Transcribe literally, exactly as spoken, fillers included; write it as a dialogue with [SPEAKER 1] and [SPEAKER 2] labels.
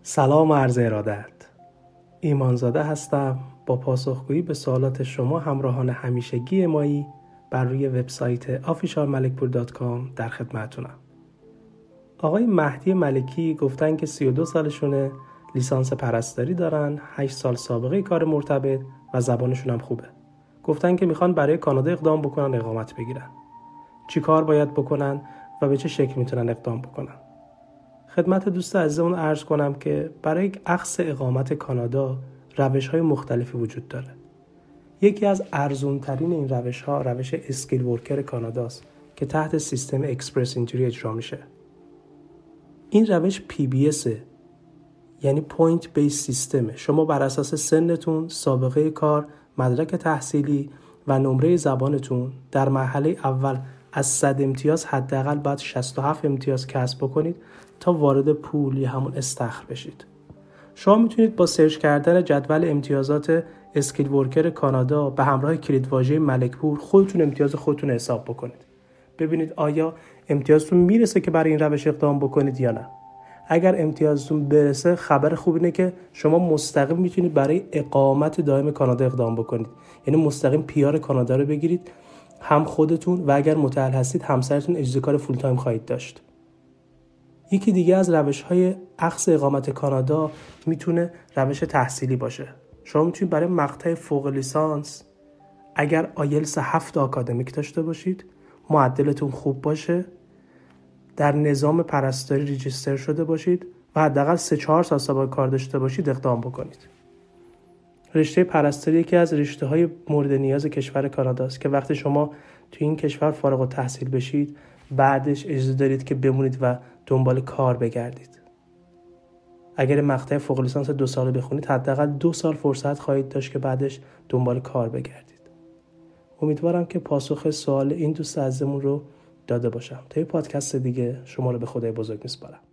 [SPEAKER 1] سلام و عرض ارادت. ایمانزاده هستم با پاسخگویی به سوالات شما همراهان همیشگی مایی بر روی وبسایت آفیشال ملک پور دات کام در خدمتتونم. آقای مهدی ملکی گفتن که سی و دو سالشونه، لیسانس پرستاری دارن، هشت سال سابقه کار مرتبط و زبانشون هم خوبه. گفتن که میخوان برای کانادا اقدام بکنن، اقامت بگیرن. چی کار باید بکنن و به چه شکل میتونن اقدام بکنن؟ خدمت دوست عزیزمون عرض کنم که برای اخذ اقامت کانادا روش‌های مختلفی وجود داره. یکی از ارزان‌ترین این روش‌ها روش اسکیل ورکر کاناداست که تحت سیستم اکسپرس اینتری اجرا میشه. این روش پی بی اس یعنی پوینت بیس سیستمه. شما بر اساس سنتون، سابقه کار، مدرک تحصیلی و نمره زبانتون در مرحله اول از صد امتیاز حداقل باید شصت و هفت امتیاز کسب بکنید تا وارد پول یا همون استخر بشید. شما میتونید با سرچ کردن جدول امتیازات اسکیل ورکر کانادا به همراه کلیدواژه ملک پور خودتون امتیاز خودتون حساب بکنید. ببینید آیا امتیازتون میرسه که برای این روش اقدام بکنید یا نه. اگر امتیازتون برسه، خبر خوب اینه که شما مستقیم میتونید برای اقامت دائم کانادا اقدام بکنید. یعنی مستقیم پیار کانادا رو بگیرید، هم خودتون و اگر متأهل هستید همسرتون اجازه کار فول تایم خواهید داشت. یکی دیگه از روش‌های اخذ اقامت کانادا میتونه روش تحصیلی باشه. شما میتونید برای مقطع فوق لیسانس اگر آیلتس هفت آکادمیک داشته باشید، معدلتون خوب باشه، در نظام پرستاری ریجیستر شده باشید و حداقل سه چهار سال سابقه کار داشته باشید اقدام بکنید. رشته پرستاری یکی از رشته‌های مورد نیاز کشور کاناداست که وقتی شما تو این کشور فارغ التحصیل بشید، بعدش اجازه دارید که بمونید و دنبال کار بگردید. اگر مقطع فوق لیسانس دو ساله بخونید، حداقل دو سال فرصت خواهید داشت که بعدش دنبال کار بگردید. امیدوارم که پاسخ سوال این دوست عزیزمون رو داده باشم. تا یه پادکست دیگه شما رو به خدای بزرگ میسپارم.